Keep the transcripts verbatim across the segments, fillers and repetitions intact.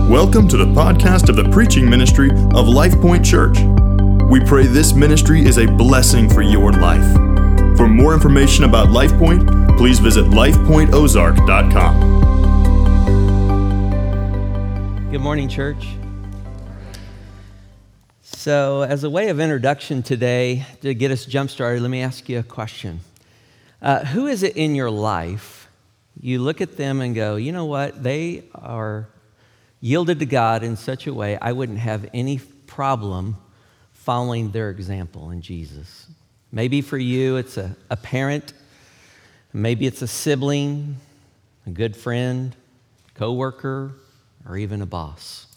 Welcome to the podcast of the preaching ministry of Life Point Church. We pray this ministry is a blessing for your life. For more information about Life Point, please visit life point ozark dot com. Good morning, church. So, as a way of introduction today, to get us jump-started, let me ask you a question. Uh, who is it in your life, you look at them and go, you know what, they are yielded to God in such a way I wouldn't have any problem following their example in Jesus. Maybe for you it's a, a parent, maybe it's a sibling, a good friend, coworker, or even a boss.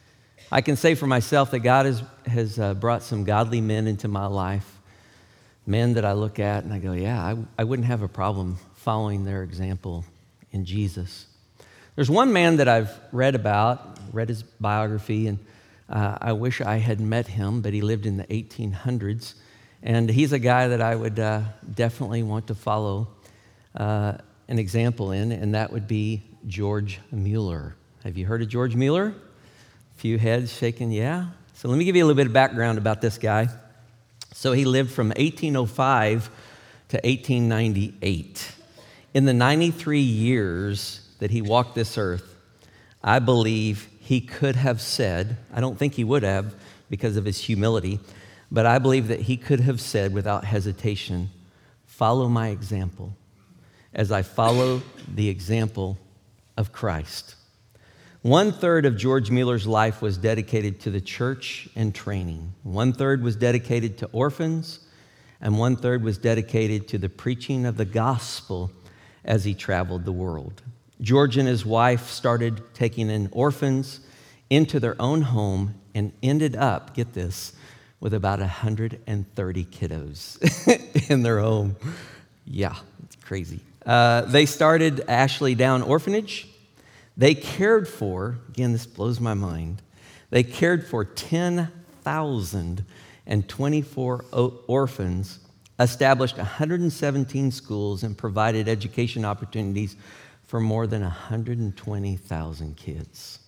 I can say for myself that God has, has uh, brought some godly men into my life, men that I look at and I go, yeah, I, I wouldn't have a problem following their example in Jesus. There's one man that I've read about, read his biography, and uh, I wish I had met him, but he lived in the eighteen hundreds, and he's a guy that I would uh, definitely want to follow uh, an example in, and that would be George Mueller. Have you heard of George Mueller? A few heads shaking, yeah. So let me give you a little bit of background about this guy. So he lived from eighteen oh five to eighteen ninety-eight. In the ninety-three years that he walked this earth, I believe he could have said, I don't think he would have because of his humility, but I believe that he could have said without hesitation, follow my example as I follow the example of Christ. One third of George Mueller's life was dedicated to the church and training. One third was dedicated to orphans, and one third was dedicated to the preaching of the gospel as he traveled the world. George and his wife started taking in orphans into their own home and ended up, get this, with about one hundred thirty kiddos in their home. Yeah, it's crazy. Uh, they started Ashley Down Orphanage. They cared for, again, this blows my mind, they cared for ten thousand twenty-four orphans, established one hundred seventeen schools, and provided education opportunities for more than one hundred twenty thousand kids.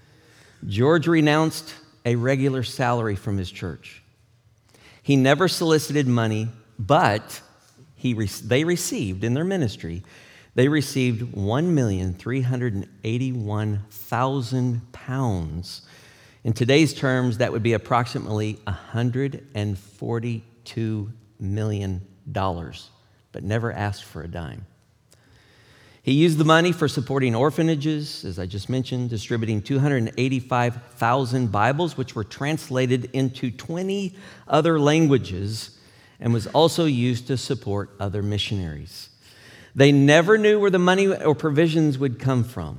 George renounced a regular salary from his church. He never solicited money, but he re- they received in their ministry, they received one million three hundred eighty-one thousand pounds. In today's terms, that would be approximately one hundred forty-two million dollars, but never asked for a dime. He used the money for supporting orphanages, as I just mentioned, distributing two hundred eighty-five thousand Bibles, which were translated into twenty other languages, and was also used to support other missionaries. They never knew where the money or provisions would come from.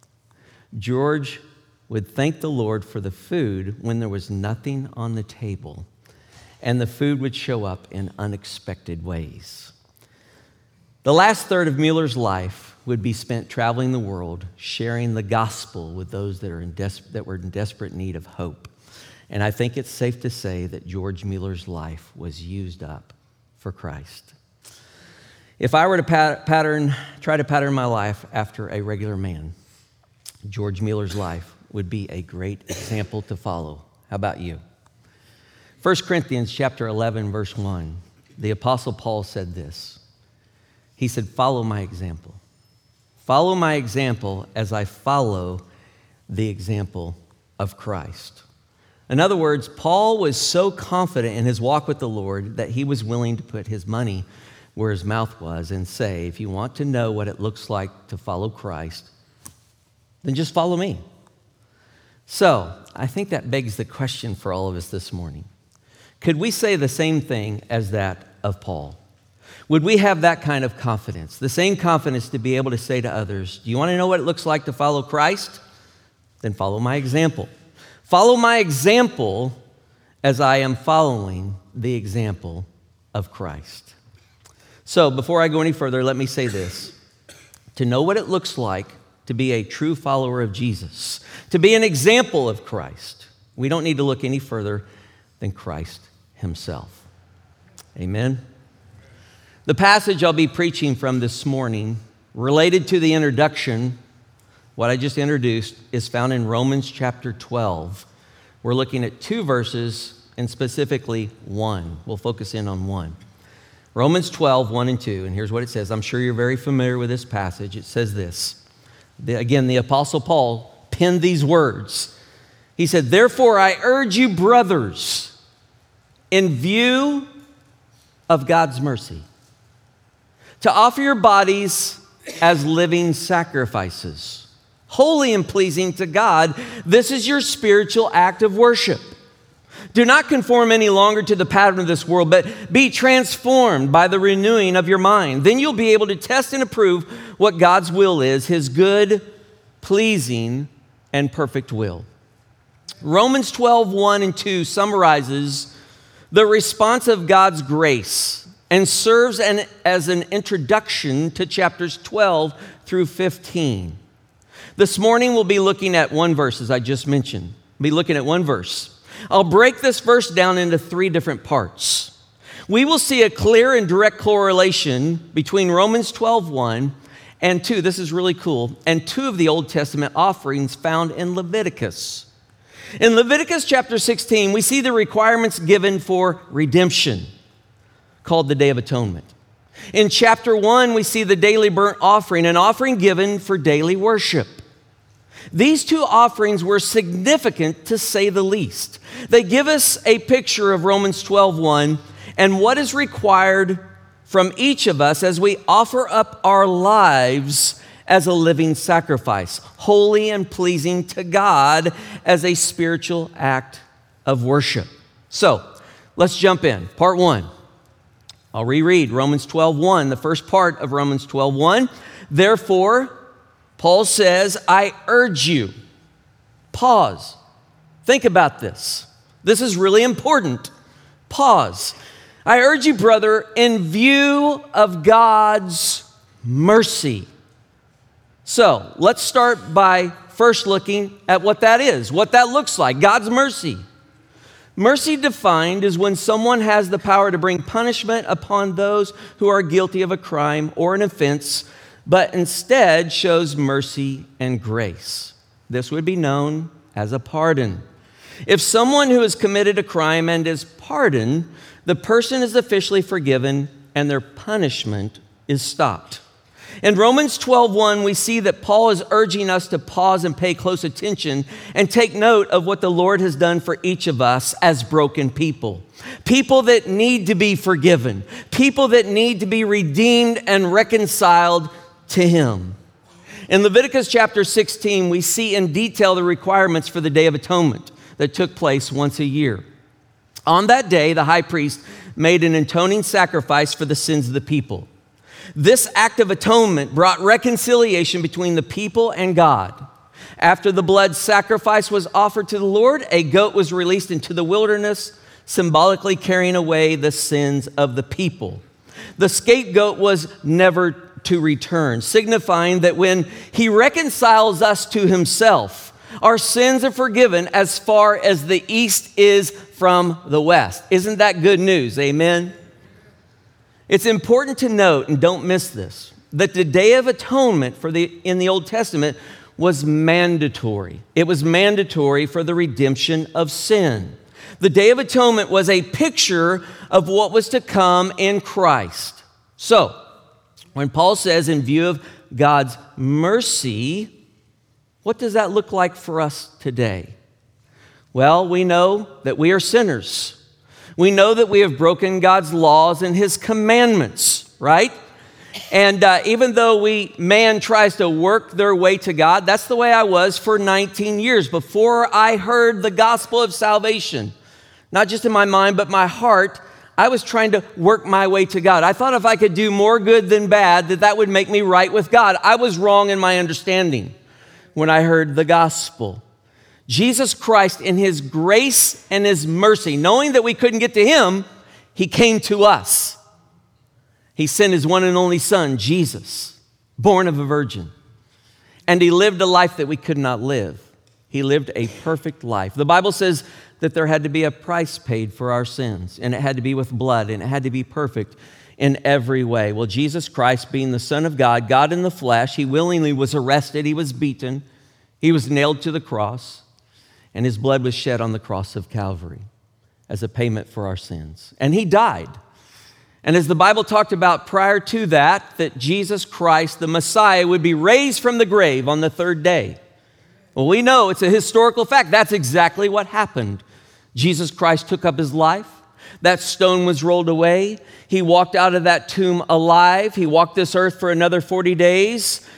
George would thank the Lord for the food when there was nothing on the table, and the food would show up in unexpected ways. The last third of Mueller's life would be spent traveling the world, sharing the gospel with those that are in des- that were in desperate need of hope. And I think it's safe to say that George Mueller's life was used up for Christ. If I were to pat- pattern, try to pattern my life after a regular man, George Mueller's life would be a great example to follow. How about you? First Corinthians chapter eleven, verse one, the Apostle Paul said this. He said, follow my example. Follow my example as I follow the example of Christ. In other words, Paul was so confident in his walk with the Lord that he was willing to put his money where his mouth was and say, if you want to know what it looks like to follow Christ, then just follow me. So I think that begs the question for all of us this morning. Could we say the same thing as that of Paul? Would we have that kind of confidence, the same confidence to be able to say to others, do you want to know what it looks like to follow Christ? Then follow my example. Follow my example as I am following the example of Christ. So before I go any further, let me say this. To know what it looks like to be a true follower of Jesus, to be an example of Christ, we don't need to look any further than Christ himself. Amen. The passage I'll be preaching from this morning, related to the introduction what I just introduced, is found in Romans chapter twelve. We're looking at two verses, and specifically one. We'll focus in on one. Romans twelve, one and two, and here's what it says. I'm sure you're very familiar with this passage. It says this. The, again, the Apostle Paul penned these words. He said, "Therefore I urge you, brothers, in view of God's mercy, to offer your bodies as living sacrifices, holy and pleasing to God. This is your spiritual act of worship. Do not conform any longer to the pattern of this world, but be transformed by the renewing of your mind. Then you'll be able to test and approve what God's will is, his good, pleasing, and perfect will." Romans twelve, one and two summarizes the response of God's grace and serves an, as an introduction to chapters twelve through fifteen. This morning we'll be looking at one verse, as I just mentioned. We'll be looking at one verse. I'll break this verse down into three different parts. We will see a clear and direct correlation between Romans twelve, one and two. This is really cool. And two of the Old Testament offerings found in Leviticus. In Leviticus chapter sixteen, we see the requirements given for redemption, called the Day of Atonement. In chapter one, we see the daily burnt offering, an offering given for daily worship. These two offerings were significant, to say the least. They give us a picture of Romans twelve, one and what is required from each of us as we offer up our lives as a living sacrifice, holy and pleasing to God as a spiritual act of worship. So, let's jump in. Part one. I'll reread Romans twelve, one, the first part of Romans twelve, one. Therefore, Paul says, I urge you. Pause. Think about this. This is really important. Pause. I urge you, brother, in view of God's mercy. So, let's start by first looking at what that is, what that looks like, God's mercy. Mercy defined is when someone has the power to bring punishment upon those who are guilty of a crime or an offense, but instead shows mercy and grace. This would be known as a pardon. If someone who has committed a crime and is pardoned, the person is officially forgiven and their punishment is stopped. In Romans twelve, one, we see that Paul is urging us to pause and pay close attention and take note of what the Lord has done for each of us as broken people. People that need to be forgiven. People that need to be redeemed and reconciled to Him. In Leviticus chapter sixteen, we see in detail the requirements for the Day of Atonement that took place once a year. On that day, the high priest made an atoning sacrifice for the sins of the people. This act of atonement brought reconciliation between the people and God. After the blood sacrifice was offered to the Lord, a goat was released into the wilderness, symbolically carrying away the sins of the people. The scapegoat was never to return, signifying that when He reconciles us to Himself, our sins are forgiven as far as the east is from the west. Isn't that good news? Amen? It's important to note, and don't miss this, that the Day of Atonement for the, in the Old Testament was mandatory. It was mandatory for the redemption of sin. The Day of Atonement was a picture of what was to come in Christ. So, when Paul says, in view of God's mercy, what does that look like for us today? Well, we know that we are sinners. We know that we have broken God's laws and His commandments, right? And uh, even though we man tries to work their way to God, that's the way I was for nineteen years before I heard the gospel of salvation. Not just in my mind, but my heart, I was trying to work my way to God. I thought if I could do more good than bad, that that would make me right with God. I was wrong in my understanding when I heard the gospel. Jesus Christ, in His grace and His mercy, knowing that we couldn't get to Him, He came to us. He sent His one and only Son, Jesus, born of a virgin. And He lived a life that we could not live. He lived a perfect life. The Bible says that there had to be a price paid for our sins, and it had to be with blood, and it had to be perfect. in every way. Well, Jesus Christ, being the Son of God, God in the flesh, he willingly was arrested, he was beaten, he was nailed to the cross, and his blood was shed on the cross of Calvary as a payment for our sins. And he died. And as the Bible talked about prior to that, that Jesus Christ, the Messiah, would be raised from the grave on the third day. Well, we know it's a historical fact. That's exactly what happened. Jesus Christ took up his life. That stone was rolled away. He walked out of that tomb alive. He walked this earth for another forty days,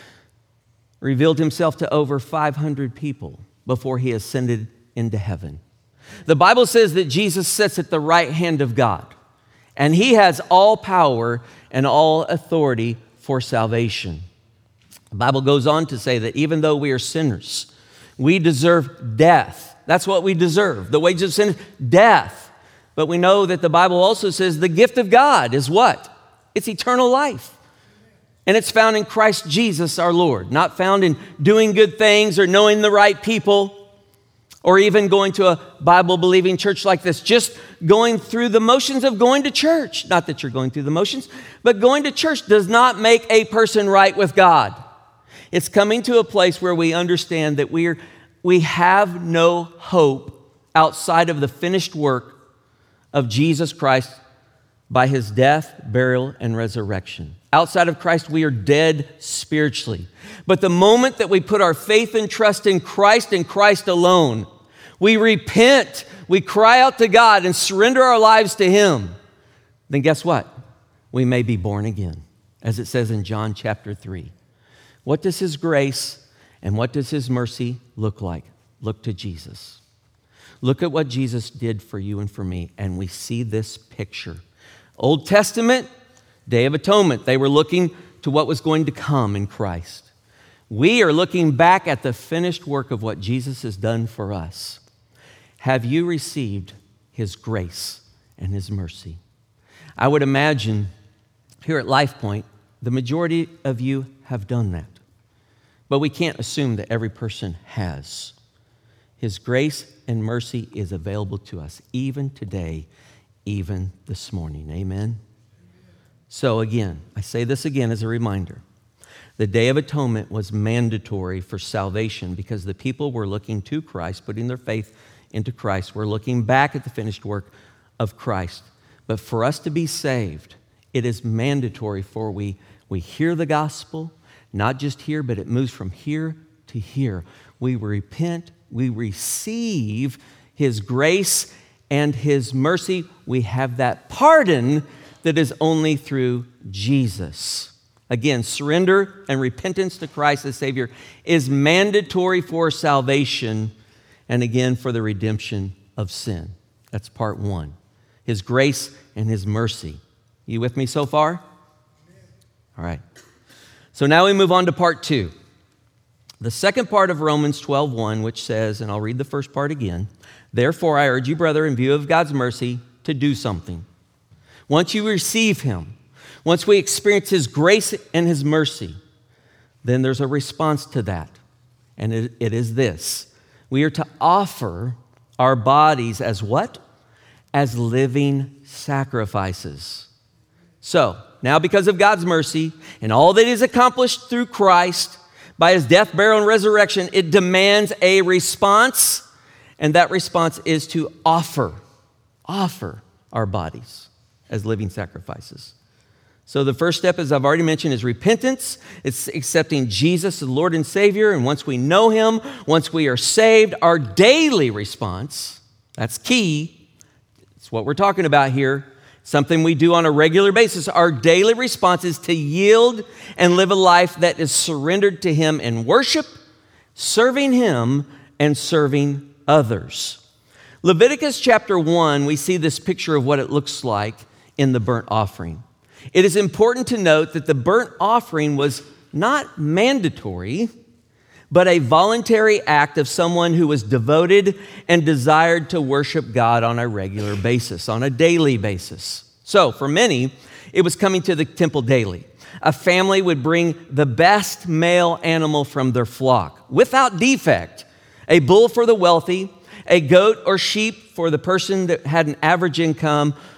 revealed himself to over five hundred people before he ascended into heaven. The Bible says that Jesus sits at the right hand of God, and he has all power and all authority for salvation. The Bible goes on to say that even though we are sinners, we deserve death. That's what we deserve. The wages of sin is death. But we know that the Bible also says the gift of God is what? It's eternal life. And it's found in Christ Jesus our Lord, not found in doing good things or knowing the right people or even going to a Bible-believing church like this, just going through the motions of going to church. Not that you're going through the motions, but going to church does not make a person right with God. It's coming to a place where we understand that we are, we have no hope outside of the finished work of Jesus Christ by his death, burial, and resurrection. Outside of Christ, we are dead spiritually. But the moment that we put our faith and trust in Christ and Christ alone, we repent, we cry out to God and surrender our lives to him, then guess what? We may be born again, as it says in John chapter three. What does his grace and what does his mercy look like? Look to Jesus. Look at what Jesus did for you and for me, and we see this picture. Old Testament, Day of Atonement, they were looking to what was going to come in Christ. We are looking back at the finished work of what Jesus has done for us. Have you received his grace and his mercy? I would imagine here at LifePoint, the majority of you have done that. But we can't assume that every person has. His grace and mercy is available to us even today, even this morning. Amen? So again, I say this again as a reminder. The Day of Atonement was mandatory for salvation because the people were looking to Christ, putting their faith into Christ. We're looking back at the finished work of Christ. But for us to be saved, it is mandatory for we, we hear the gospel, not just here, but it moves from here to here. We repent, we receive his grace and his mercy. We have that pardon that is only through Jesus. Again, surrender and repentance to Christ as Savior is mandatory for salvation and again for the redemption of sin. That's part one. His grace and his mercy. You with me so far? All right. So now we move on to part two. The second part of Romans twelve one, which says, and I'll read the first part again, therefore I urge you, brother, in view of God's mercy, to do something. Once you receive him, once we experience his grace and his mercy, then there's a response to that. And it, it is this. We are to offer our bodies as what? As living sacrifices. So, now because of God's mercy and all that is accomplished through Christ, by his death, burial, and resurrection, it demands a response, and that response is to offer, offer our bodies as living sacrifices. So the first step, as I've already mentioned, is repentance. It's accepting Jesus as Lord and Savior, and once we know him, once we are saved, our daily response, that's key, it's what we're talking about here, something we do on a regular basis. Our daily response is to yield and live a life that is surrendered to him in worship, serving him, and serving others. Leviticus chapter one, we see this picture of what it looks like in the burnt offering. It is important to note that the burnt offering was not mandatory, but a voluntary act of someone who was devoted and desired to worship God on a regular basis, on a daily basis. So for many, it was coming to the temple daily. A family would bring the best male animal from their flock, without defect, a bull for the wealthy, a goat or sheep for the person that had an average income,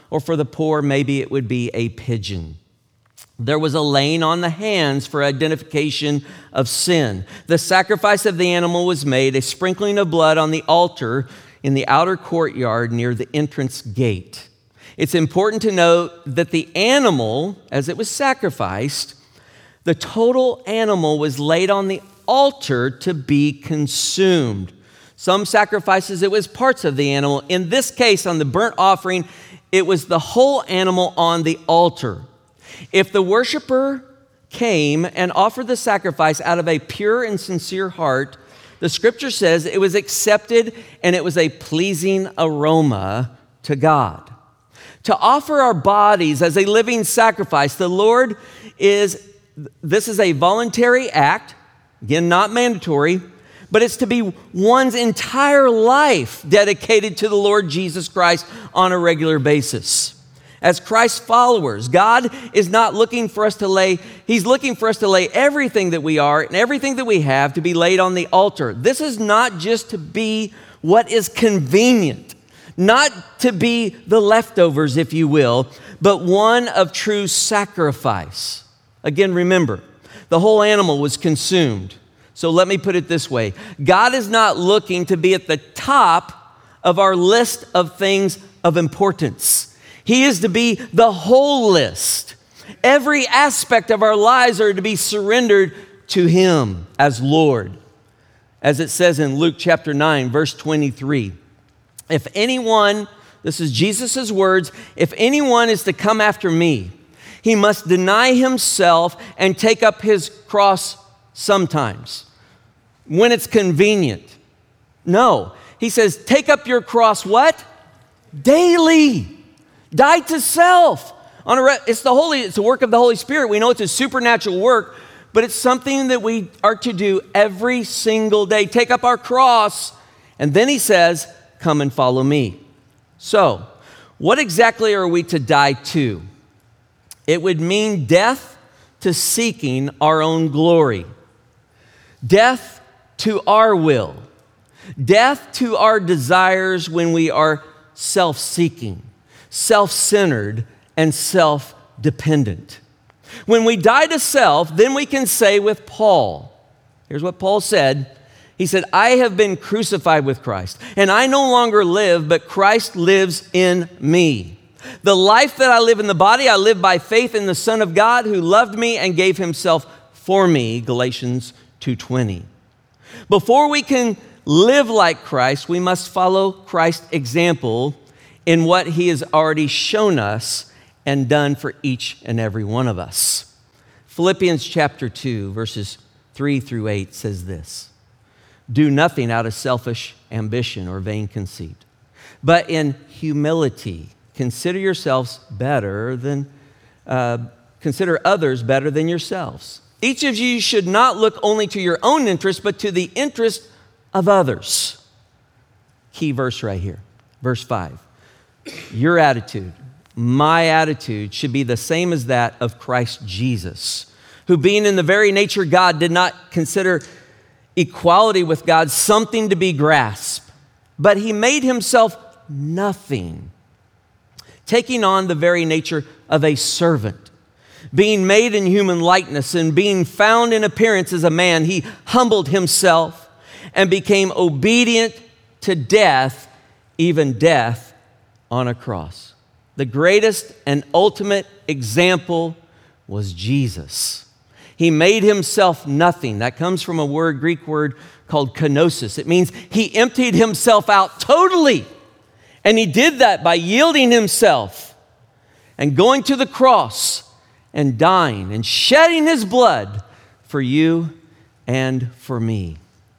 or for the poor, maybe it would be a pigeon. There was a laying on the hands for identification of sin. The sacrifice of the animal was made, a sprinkling of blood on the altar in the outer courtyard near the entrance gate. It's important to note that the animal, as it was sacrificed, the total animal was laid on the altar to be consumed. Some sacrifices, it was parts of the animal. In this case, on the burnt offering, it was the whole animal on the altar. If the worshiper came and offered the sacrifice out of a pure and sincere heart, the scripture says it was accepted and it was a pleasing aroma to God. To offer our bodies as a living sacrifice, the Lord is, this is a voluntary act, again, not mandatory, but it's to be one's entire life dedicated to the Lord Jesus Christ on a regular basis. As Christ's followers, God is not looking for us to lay, He's looking for us to lay everything that we are and everything that we have to be laid on the altar. This is not just to be what is convenient, not to be the leftovers, if you will, but one of true sacrifice. Again, remember, the whole animal was consumed. So let me put it this way. God is not looking to be at the top of our list of things of importance. He is to be the whole list. Every aspect of our lives are to be surrendered to Him as Lord. As it says in Luke chapter nine, verse twenty-three, if anyone, this is Jesus' words, if anyone is to come after me, he must deny himself and take up his cross sometimes, when it's convenient. No, He says, take up your cross what? Daily. Die to self. On a re- it's the Holy, it's the work of the Holy Spirit. We know it's a supernatural work, but it's something that we are to do every single day. Take up our cross, and then He says, come and follow me. So, what exactly are we to die to? It would mean death to seeking our own glory, death to our will, death to our desires when we are self-seeking, self-centered, and self-dependent. When we die to self, then we can say with Paul, here's what Paul said. He said, I have been crucified with Christ, and I no longer live, but Christ lives in me. The life that I live in the body, I live by faith in the Son of God who loved me and gave Himself for me, Galatians two twenty. Before we can live like Christ, we must follow Christ's example in what He has already shown us and done for each and every one of us. Philippians chapter two, verses three through eight says this: do nothing out of selfish ambition or vain conceit, but in humility consider yourselves better than, uh, consider others better than yourselves. Each of you should not look only to your own interest, but to the interest of others. Key verse right here, verse five. Your attitude, my attitude, should be the same as that of Christ Jesus, who being in the very nature God did not consider equality with God something to be grasped, but He made Himself nothing, taking on the very nature of a servant. Being made in human likeness and being found in appearance as a man, He humbled Himself and became obedient to death, even death on a cross. The greatest and ultimate example was Jesus. He made Himself nothing. That comes from a word, Greek word called kenosis. It means He emptied Himself out totally. And He did that by yielding Himself and going to the cross and dying and shedding His blood for you and for me.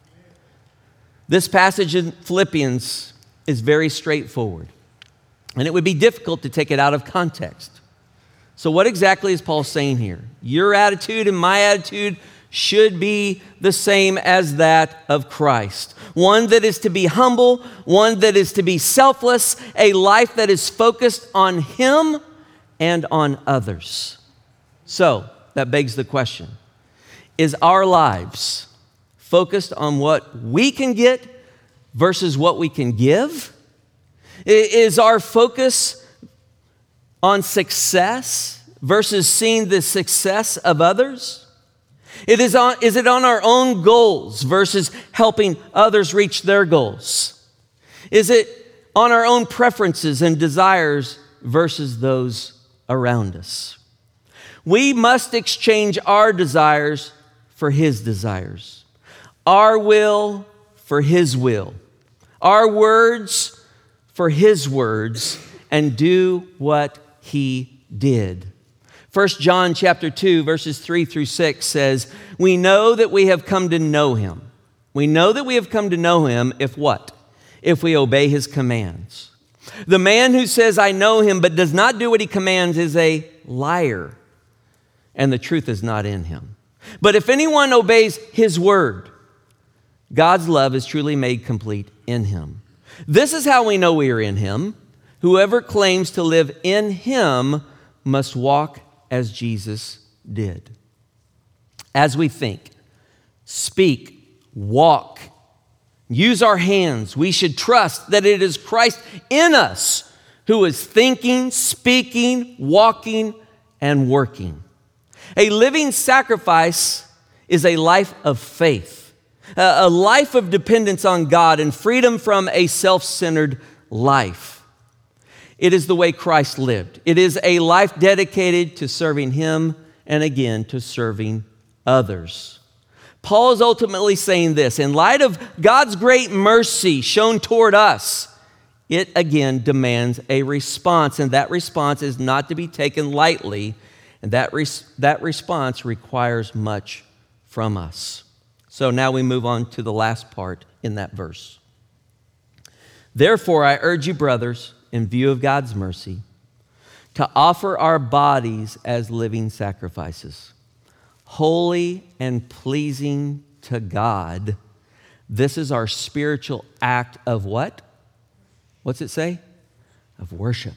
This passage in Philippians is very straightforward, and it would be difficult to take it out of context. So what exactly is Paul saying here? Your attitude and my attitude should be the same as that of Christ. One that is to be humble, one that is to be selfless, a life that is focused on Him and on others. So that begs the question, is our lives focused on what we can get versus what we can give? Is our focus on success versus seeing the success of others? It is, on, is it on our own goals versus helping others reach their goals? Is it on our own preferences and desires versus those around us? We must exchange our desires for His desires, our will for His will, our words for His words, and do what He did. First John chapter two, verses three through six says, we know that we have come to know Him. We know that we have come to know Him if what? If we obey His commands. The man who says, I know Him, but does not do what He commands is a liar, and the truth is not in him. But if anyone obeys His word, God's love is truly made complete in him. This is how we know we are in Him. Whoever claims to live in Him must walk as Jesus did. As we think, speak, walk, use our hands, we should trust that it is Christ in us who is thinking, speaking, walking, and working. A living sacrifice is a life of faith, a life of dependence on God and freedom from a self-centered life. It is the way Christ lived. It is a life dedicated to serving Him and again to serving others. Paul is ultimately saying this, in light of God's great mercy shown toward us, it again demands a response, and that response is not to be taken lightly, and that, res- that response requires much from us. So now we move on to the last part in that verse. Therefore, I urge you, brothers, in view of God's mercy, to offer our bodies as living sacrifices, holy and pleasing to God. This is our spiritual act of what? What's it say? Of worship.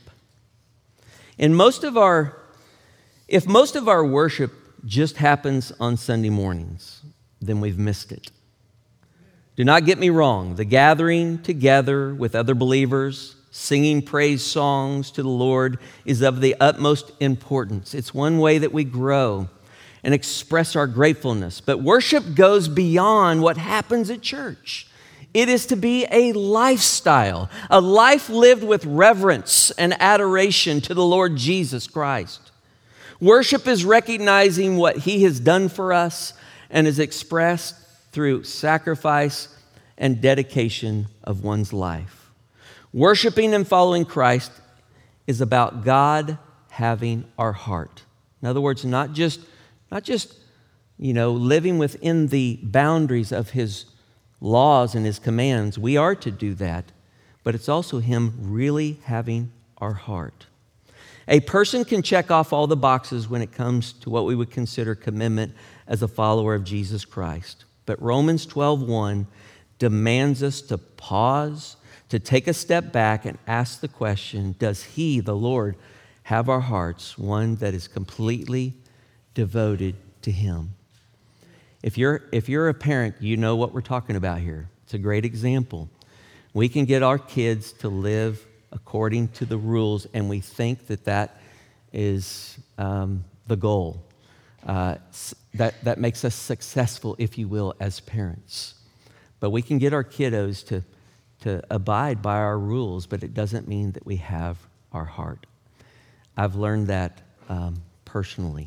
In most of our, if most of our worship just happens on Sunday mornings, then we've missed it. Do not get me wrong. The gathering together with other believers, singing praise songs to the Lord is of the utmost importance. It's one way that we grow and express our gratefulness. But worship goes beyond what happens at church. It is to be a lifestyle, a life lived with reverence and adoration to the Lord Jesus Christ. Worship is recognizing what He has done for us and is expressed through sacrifice and dedication of one's life. Worshiping and following Christ is about God having our heart. In other words, not just, not just, you know, living within the boundaries of His laws and His commands. We are to do that, but it's also Him really having our heart. A person can check off all the boxes when it comes to what we would consider commitment as a follower of Jesus Christ. But Romans twelve one demands us to pause, to take a step back and ask the question, does He, the Lord, have our hearts, one that is completely devoted to Him? If you're, if you're a parent, you know what we're talking about here. It's a great example. We can get our kids to live according to the rules, and we think that that is um, the goal. Uh, that, that makes us successful, if you will, as parents. But we can get our kiddos to to abide by our rules, but it doesn't mean that we have our heart. I've learned that um, personally.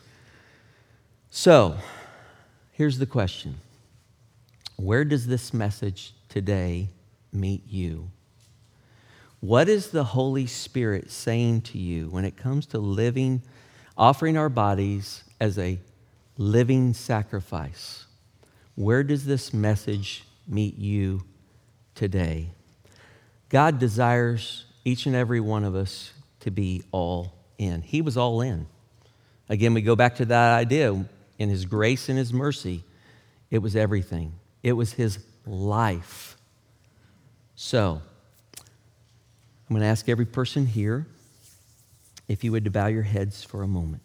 So, here's the question. Where does this message today meet you? What is the Holy Spirit saying to you when it comes to living, offering our bodies as a living sacrifice? Where does this message meet you today? God desires each and every one of us to be all in. He was all in. Again, we go back to that idea. In His grace and His mercy, it was everything. It was His life. So, I'm going to ask every person here if you would bow your heads for a moment.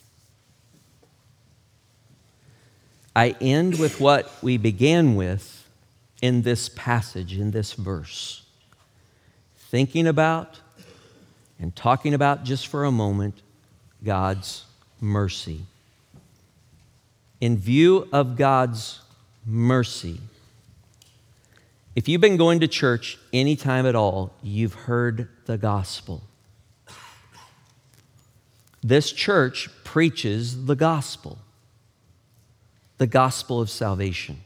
I end with what we began with in this passage, in this verse. Thinking about, and talking about just for a moment God's mercy. In view of God's mercy, if you've been going to church any time at all, you've heard the gospel. This church preaches the gospel, the gospel of salvation.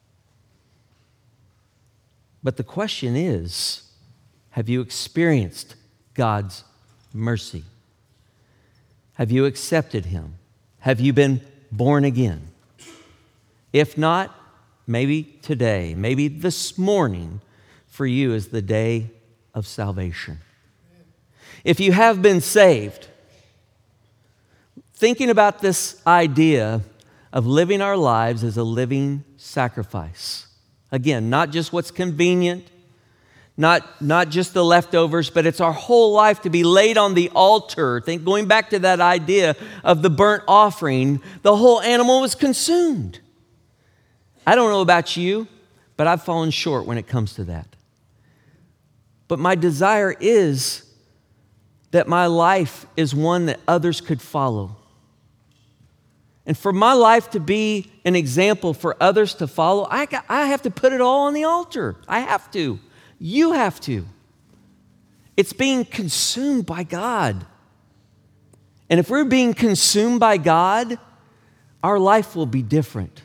But the question is, have you experienced God's mercy? Have you accepted Him? Have you been born again? If not, maybe today, maybe this morning for you is the day of salvation. If you have been saved, thinking about this idea of living our lives as a living sacrifice. Again, not just what's convenient, not, not just the leftovers, but it's our whole life to be laid on the altar. Think, going back to that idea of the burnt offering, the whole animal was consumed. I don't know about you, but I've fallen short when it comes to that. But my desire is that my life is one that others could follow. And for my life to be an example for others to follow, I, got, I have to put it all on the altar. I have to. You have to. It's being consumed by God. And if we're being consumed by God, our life will be different.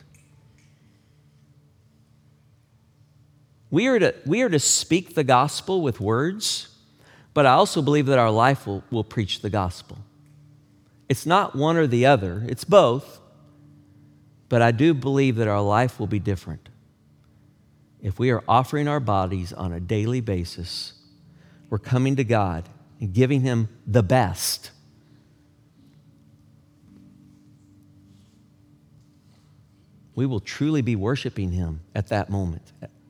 We are to, we are to speak the gospel with words, but I also believe that our life will, will preach the gospel. It's not one or the other, it's both, but I do believe that our life will be different if we are offering our bodies on a daily basis. We're coming to God and giving Him the best. We will truly be worshiping Him at that moment.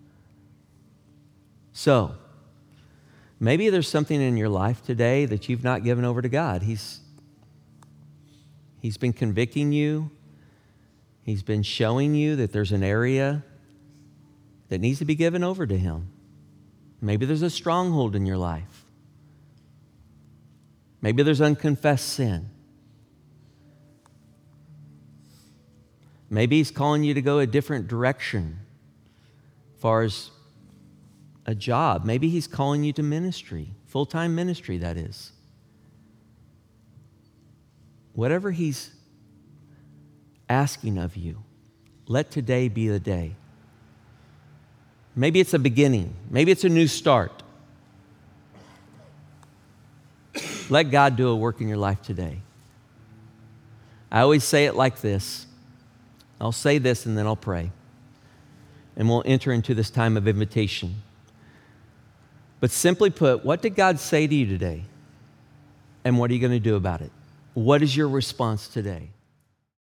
So, maybe there's something in your life today that you've not given over to God. He's He's been convicting you. He's been showing you that there's an area that needs to be given over to Him. Maybe there's a stronghold in your life. Maybe there's unconfessed sin. Maybe He's calling you to go a different direction as far as a job. Maybe He's calling you to ministry, full-time ministry, that is. Whatever He's asking of you, let today be the day. Maybe it's a beginning. Maybe it's a new start. Let God do a work in your life today. I always say it like this. I'll say this and then I'll pray. And we'll enter into this time of invitation. But simply put, what did God say to you today? And what are you going to do about it? What is your response today?